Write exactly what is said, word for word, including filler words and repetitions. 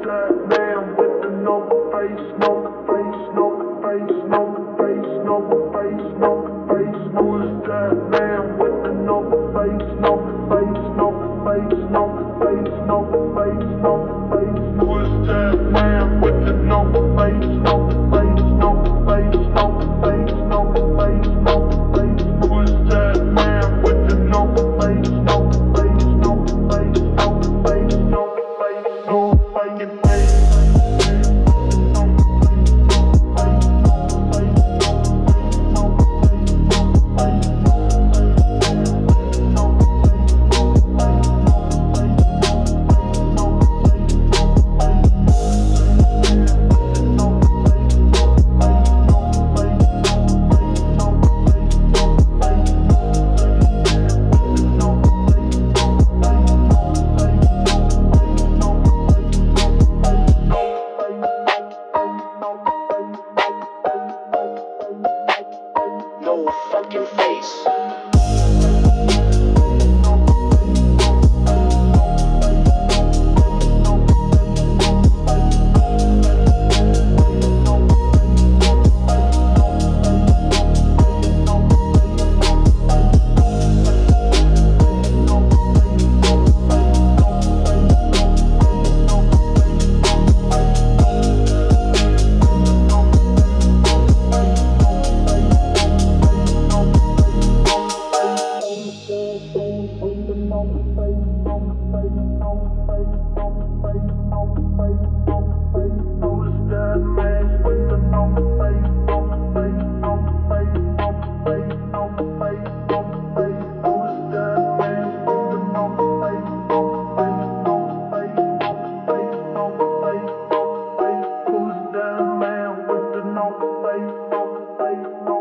that man with the no face, no face, no face, no face, no face, no face? Who is that man with the no face, no face, no face, no face, no face, no face? Who is that man with the no face, no face, no face, no face, no face, no face? Who is that man with the no face, no face, no face, no face, no face, no fucking face? No fucking face. Who's that man with the no face, no face, no